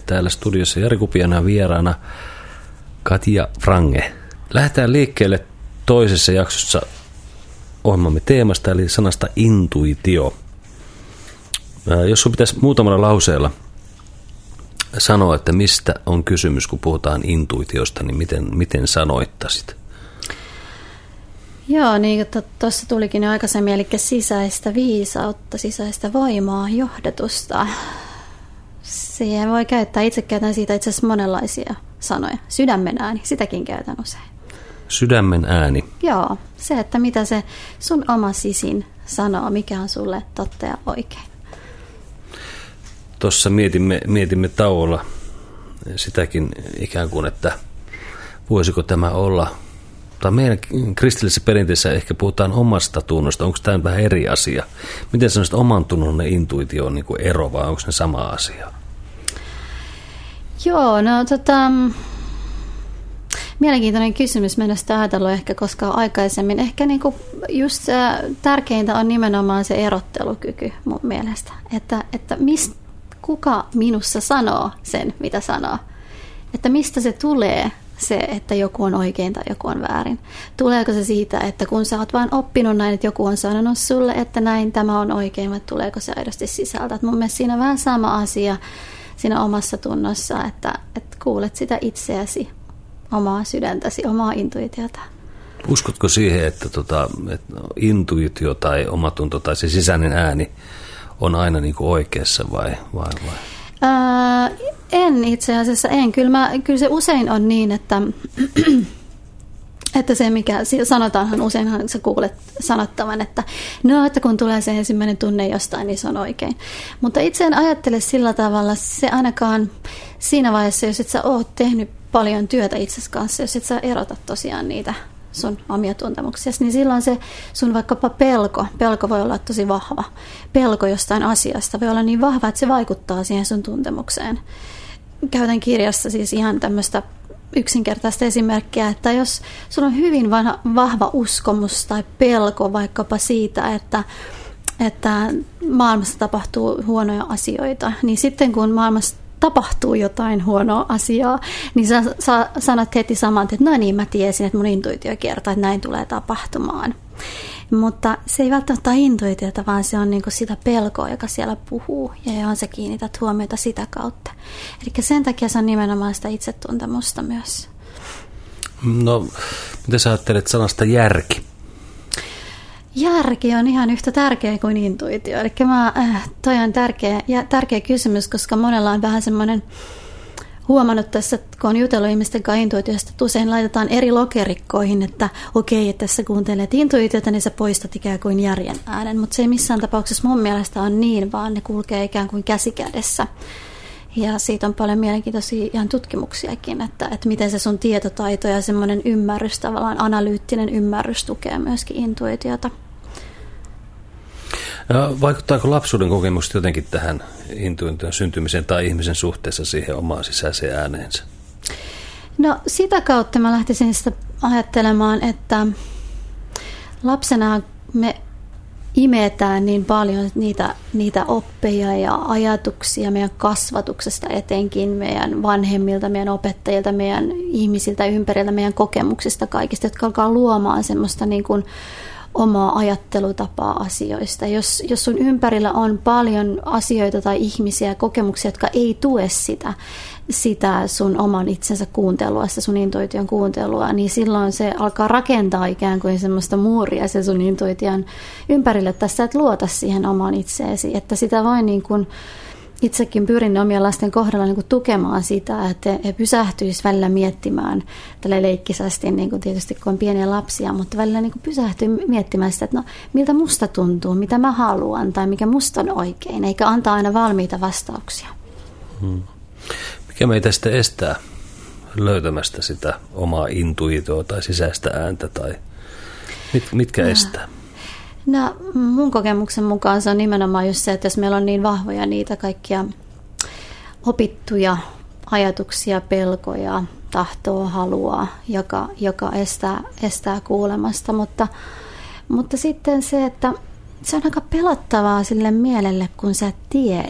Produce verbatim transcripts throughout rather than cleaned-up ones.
Täällä studiossa Jari Kupiana vieraana Katja Wrange. Lähdetään liikkeelle toisessa jaksossa ohjelmamme teemasta, eli sanasta intuitio. Jos sun pitäisi muutamalla lauseella sanoa, että mistä on kysymys, kun puhutaan intuitiosta, niin miten, miten sanoittaisit? Joo, niin kuin tuossa tulikin jo aikaisemmin, eli sisäistä viisautta, sisäistä voimaa, johdatusta. Siihen voi käyttää, itse käytän siitä itse asiassa monenlaisia sanoja. Sydämen ääni, sitäkin käytän usein. Sydämen ääni. Joo, se, että mitä se sun oma sisin sanoo, mikä on sulle totta ja oikein. Tuossa mietimme, mietimme tauolla sitäkin ikään kuin, että voisiko tämä olla, tai meidän kristillisessä perinteessä ehkä puhutaan omasta tunnosta, onko tämä vähän eri asia? Miten sanoisit, oman tunnon ja intuitio on niin kuin ero, vai onko ne sama asia? Joo, no tota, mielenkiintoinen kysymys. Mä en ole sitä ajatellut ehkä koskaan aikaisemmin. Ehkä niinku just äh, tärkeintä on nimenomaan se erottelukyky mun mielestä, että, että mist, kuka minussa sanoo sen, mitä sanoo. Että mistä se tulee se, että joku on oikein tai joku on väärin. Tuleeko se siitä, että kun sä oot vaan oppinut näin, että joku on sanonut sulle, että näin tämä on oikein, vai tuleeko se aidosti sisältä. Että mun mielestä siinä on vähän sama asia siinä omassa tunnossa, että, että kuulet sitä itseäsi, omaa sydäntäsi, omaa intuitiota. Uskotko siihen, että, tota, että intuitio tai omatunto tai se sisäinen ääni on aina niin kuin oikeassa vai? vai, vai? Ää, en itse asiassa, en. Kyllä, mä, kyllä se usein on niin, että, että se mikä sanotaanhan, useinhan sä kuulet sanottavan, että no, että kun tulee se ensimmäinen tunne jostain, niin se on oikein. Mutta itse en ajattele sillä tavalla, se ainakaan siinä vaiheessa, jos et sä oot tehnyt paljon työtä itsesi kanssa, jos et sä erota tosiaan niitä sun omia tuntemuksia, niin silloin se sun vaikkapa pelko, pelko voi olla tosi vahva. Pelko jostain asiasta voi olla niin vahva, että se vaikuttaa siihen sun tuntemukseen. Käytän kirjassa siis ihan tämmöistä yksinkertaista esimerkkiä, että jos sulla on hyvin vahva uskomus tai pelko vaikkapa siitä, että, että maailmassa tapahtuu huonoja asioita, niin sitten kun maailmassa tapahtuu jotain huonoa asiaa, niin sä, sä sanot heti saman, että no niin, mä tiesin, että mun intuitio kertoo, että näin tulee tapahtumaan. Mutta se ei välttämättä ole intuitiota, vaan se on niinku sitä pelkoa, joka siellä puhuu, ja johon sä kiinnität huomiota sitä kautta. Eli sen takia se on nimenomaan sitä itsetuntemusta myös. No, mitä sä ajattelet sanasta järki? Järki on ihan yhtä tärkeä kuin intuitio. Eli mä, äh, toi on tärkeä, ja tärkeä kysymys, koska monella on vähän semmoinen huomannut tässä, kun on jutellut ihmisten kanssa intuitiosta, että usein laitetaan eri lokerikkoihin, että okei, että tässä kuuntelet intuitiota, niin sä poistat ikään kuin järjen äänen. Mutta se ei missään tapauksessa mun mielestä on niin, vaan ne kulkee ikään kuin käsikädessä. Ja siitä on paljon mielenkiintoisia ihan tutkimuksiakin, että, että miten se sun tietotaito ja semmoinen ymmärrys, tavallaan analyyttinen ymmärrys tukee myöskin intuitiota. Vaikuttaako lapsuuden kokemukset jotenkin tähän intuition syntymiseen tai ihmisen suhteessa siihen omaan sisäiseen ääneensä? No sitä kautta mä lähtisin sitä ajattelemaan, että lapsena me imetään niin paljon niitä, niitä oppeja ja ajatuksia meidän kasvatuksesta etenkin, meidän vanhemmilta, meidän opettajilta, meidän ihmisiltä ympäriltä, meidän kokemuksista kaikista, jotka alkaa luomaan semmoista niin kuin omaa ajattelutapaa asioista. Jos, jos sun ympärillä on paljon asioita tai ihmisiä ja kokemuksia, jotka ei tue sitä, sitä sun oman itsensä kuuntelua, sitä sun intuition kuuntelua, niin silloin se alkaa rakentaa ikään kuin semmoista muuria se sun intuition ympärille tässä, että luota siihen omaan itseesi, että sitä voi niin kuin itsekin pyrin omien lasten kohdalla niin kuin tukemaan sitä, että he pysähtyisivät välillä miettimään tällä leikkisästi, niin kuin tietysti kun on pieniä lapsia, mutta välillä niin kuin pysähtyy miettimään sitä, että no, miltä musta tuntuu, mitä mä haluan tai mikä musta on oikein, eikä antaa aina valmiita vastauksia. Hmm. Mikä meitä sitten estää löytämästä sitä omaa intuitioa tai sisäistä ääntä tai mit, mitkä no. estää? No mun kokemuksen mukaan se on nimenomaan just se, että jos meillä on niin vahvoja niitä kaikkia opittuja ajatuksia, pelkoja, tahtoa, halua, joka, joka estää, estää kuulemasta, mutta, mutta sitten se, että se on aika pelottavaa sille mielelle, kun sä et tiedä,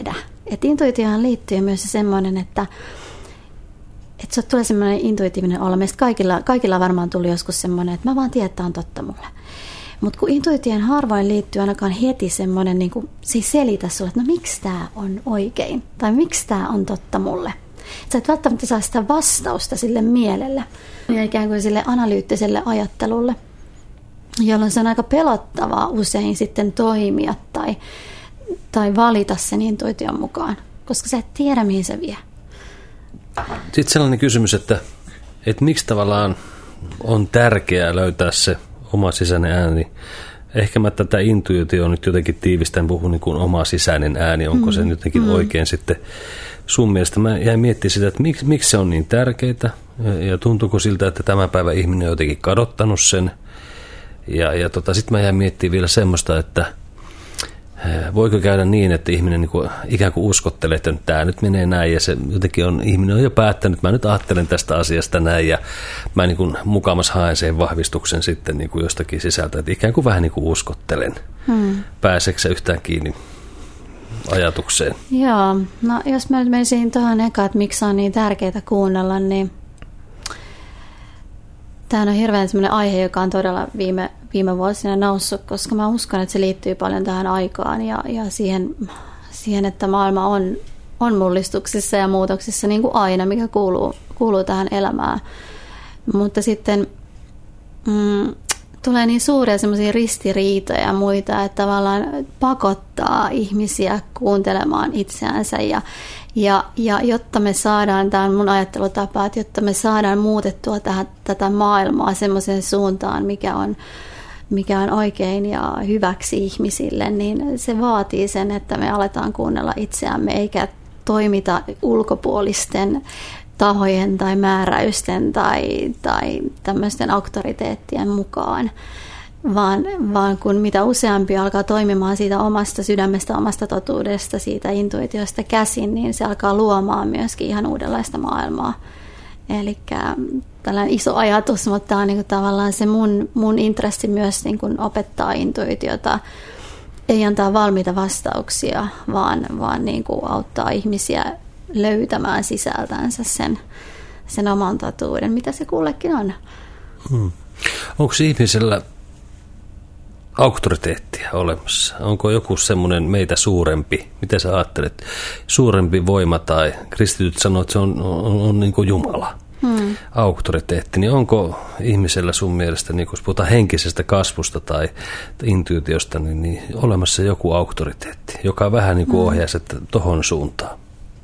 Et intuitioon liittyy myös semmoinen, että että se tulee semmoinen intuitiivinen olo. Meistä kaikilla, kaikilla varmaan tuli joskus semmoinen, että mä vaan tiedän, että tämä on totta mulle. Mutta kun intuitioon harvoin liittyy ainakaan heti semmoinen, niin kuin, se ei selitä sulle, että no miksi tämä on oikein, tai miksi tämä on totta mulle. Sä et välttämättä saa sitä vastausta sille mielelle, ja ikään kuin sille analyyttiselle ajattelulle, jolloin se on aika pelottavaa usein sitten toimia tai, tai valita sen intuition mukaan, koska sä et tiedä, mihin se vie. Sitten sellainen kysymys, että, että miksi tavallaan on tärkeää löytää se oma sisäinen ääni. Ehkä mä tätä intuitioon nyt jotenkin tiivistän, puhun niin kuin oma sisäinen ääni, onko mm. se jotenkin mm. oikein sitten sun mielestä. Mä jäin miettimään sitä, että miksi, miksi se on niin tärkeää ja tuntuuko siltä, että tämän päivän ihminen on jotenkin kadottanut sen. Ja, ja tota, sitten mä jäin miettimään vielä semmoista, että voiko käydä niin, että ihminen niin kuin, ikään kuin uskottelee, että tämä nyt menee näin ja se jotenkin on, ihminen on jo päättänyt, mä nyt ajattelen tästä asiasta näin ja mä niin kuin mukamas haen sen vahvistuksen sitten niin kuin jostakin sisältä, että ikään kuin vähän niin kuin uskottelen. Hmm. Pääseekö se yhtään kiinni ajatukseen? Joo, no jos mä nyt menisin tuohon eka, että miksi on niin tärkeää kuunnella, niin tämä on hirveän sellainen aihe, joka on todella viime, viime vuosina noussut, koska mä uskon, että se liittyy paljon tähän aikaan ja, ja siihen, siihen, että maailma on, on mullistuksissa ja muutoksissa niin kuin aina, mikä kuuluu, kuuluu tähän elämään. Mutta sitten mm, tulee niin suuria semmoisia ristiriitoja ja muita, että tavallaan pakottaa ihmisiä kuuntelemaan itseänsä ja Ja, ja jotta me saadaan, tämä on mun ajattelutapa, että jotta me saadaan muutettua tähän, tätä maailmaa semmoiseen suuntaan, mikä on, mikä on oikein ja hyväksi ihmisille, niin se vaatii sen, että me aletaan kuunnella itseämme, eikä toimita ulkopuolisten tahojen tai määräysten tai, tai tämmöisten auktoriteettien mukaan. Vaan, vaan kun mitä useampi alkaa toimimaan siitä omasta sydämestä, omasta totuudesta, siitä intuitiosta käsin, niin se alkaa luomaan myöskin ihan uudenlaista maailmaa. Eli tällainen iso ajatus, mutta tämä on niin kuin tavallaan se mun, mun intressi myös niin kuin opettaa intuitiota, ei antaa valmiita vastauksia, vaan, vaan niin kuin auttaa ihmisiä löytämään sisältänsä sen, sen oman totuuden, mitä se kullekin on. Hmm. Onko ihmisellä auktoriteettia olemassa? Onko joku semmoinen meitä suurempi, mitä sä ajattelet, suurempi voima tai kristityt sanoo, että se on, on, on niin kuin Jumala, hmm. auktoriteetti, niin onko ihmisellä sun mielestä, niin kun puhutaan henkisestä kasvusta tai intuitiosta, niin, niin olemassa joku auktoriteetti, joka vähän niin kuin ohjaisi että tohon suuntaan?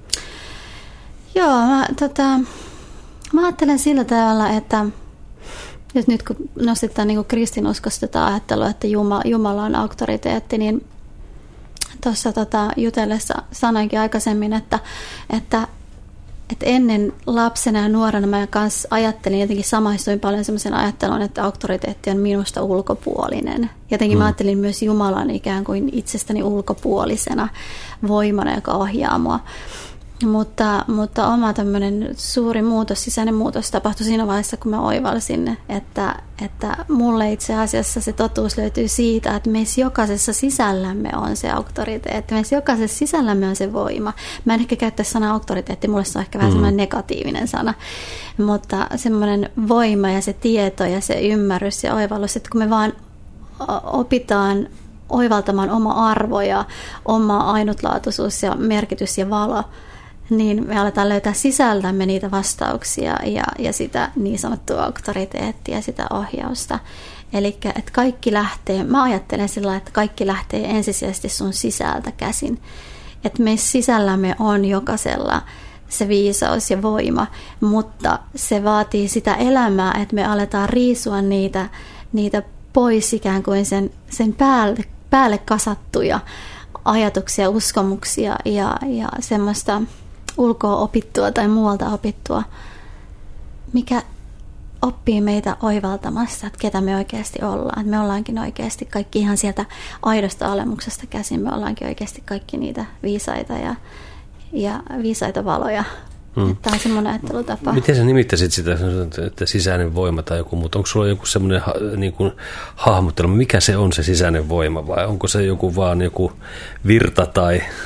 Joo, mä, tota, mä ajattelen sillä tavalla, että jos nyt kun nostetaan niin kuin kristinuskosta tätä ajattelua, että Jumala, Jumala on auktoriteetti, niin tuossa tota, jutellessa sanoinkin aikaisemmin, että, että, että ennen lapsena ja nuorena mä kanssa ajattelin, jotenkin samaistuin paljon sellaisen ajattelun, että auktoriteetti on minusta ulkopuolinen. Jotenkin mm. mä ajattelin myös Jumalan ikään kuin itsestäni ulkopuolisena voimana, joka ohjaa mua. Mutta, mutta oma tämmöinen suuri muutos, sisäinen muutos tapahtui siinä vaiheessa, kun mä oivalsin, että, että mulle itse asiassa se totuus löytyy siitä, että meissä jokaisessa sisällämme on se auktoriteetti, meissä jokaisessa sisällämme on se voima. Mä en ehkä käyttäisi sanaa auktoriteetti, mulle se on ehkä vähän mm. semmoinen negatiivinen sana, mutta semmoinen voima ja se tieto ja se ymmärrys ja oivallus, että kun me vaan opitaan oivaltamaan oma arvo ja oma ainutlaatuisuus ja merkitys ja valo, niin me aletaan löytää sisältämme niitä vastauksia ja, ja sitä niin sanottua auktoriteettia, sitä ohjausta. Eli että kaikki lähtee, mä ajattelen sillä, että kaikki lähtee ensisijaisesti sun sisältä käsin. Että meissä sisällämme on jokaisella se viisaus ja voima, mutta se vaatii sitä elämää, että me aletaan riisua niitä, niitä pois ikään kuin sen, sen päälle, päälle kasattuja ajatuksia, uskomuksia ja, ja semmoista ulkoa opittua tai muualta opittua, mikä oppii meitä oivaltamassa, että ketä me oikeasti ollaan. Että me ollaankin oikeasti kaikki ihan sieltä aidosta olemuksesta käsin. Me ollaankin oikeasti kaikki niitä viisaita ja, ja viisaita valoja. Hmm. Tämä on semmoinen ajattelutapa. Miten sä nimittäisit sitä, että sisäinen voima tai joku muu? Onko sulla joku semmoinen niin kuin hahmottelma? Mikä se on se sisäinen voima vai onko se joku vaan joku virta tai...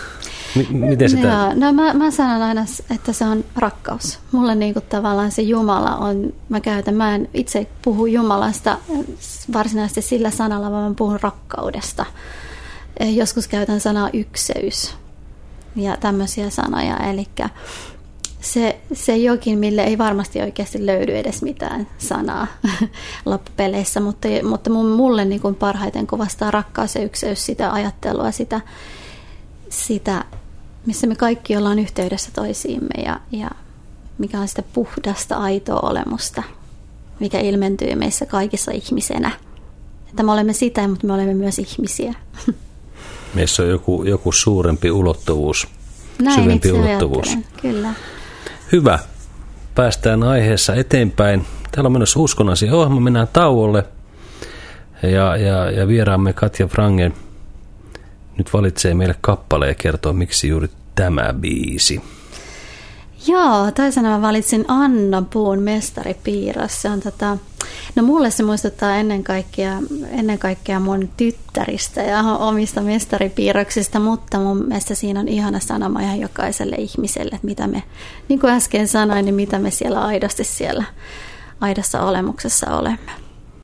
M- miten sitä... Joo, no mä, mä sanon aina, että se on rakkaus. Mulle niin kuin tavallaan se Jumala on, mä käytän, mä en itse puhu Jumalasta varsinaisesti sillä sanalla, vaan mä puhun rakkaudesta. Joskus käytän sanaa ykseys ja tämmöisiä sanoja, eli se, se jokin, mille ei varmasti oikeasti löydy edes mitään sanaa loppupeleissä, mutta, mutta mulle niin kuin parhaiten kuvastaa rakkaus ja ykseys, sitä ajattelua, sitä, sitä missä me kaikki ollaan yhteydessä toisiimme ja, ja mikä on sitä puhdasta, aitoa olemusta, mikä ilmentyy meissä kaikissa ihmisenä. Että me olemme sitä, mutta me olemme myös ihmisiä. Meissä on joku, joku suurempi ulottuvuus, Näin syvempi ulottuvuus. Kyllä. Hyvä. Päästään aiheessa eteenpäin. Täällä on menossa Uskonasia ohjelma. Mennään tauolle. Ja, ja, ja vieraamme Katja Wrangel nyt valitsee meille kappaleen ja kertoo, miksi juuri tämä biisi. Joo, toisena mä valitsin Anna Puun Mestaripiirros. Se on tota, no mulle se muistuttaa ennen kaikkea, ennen kaikkea mun tyttäristä ja omista mestaripiirroksista, mutta mun mielestä siinä on ihana sanoma ihan jokaiselle ihmiselle, että mitä me, niin kuin äsken sanoin, niin mitä me siellä aidosti siellä aidossa olemuksessa olemme.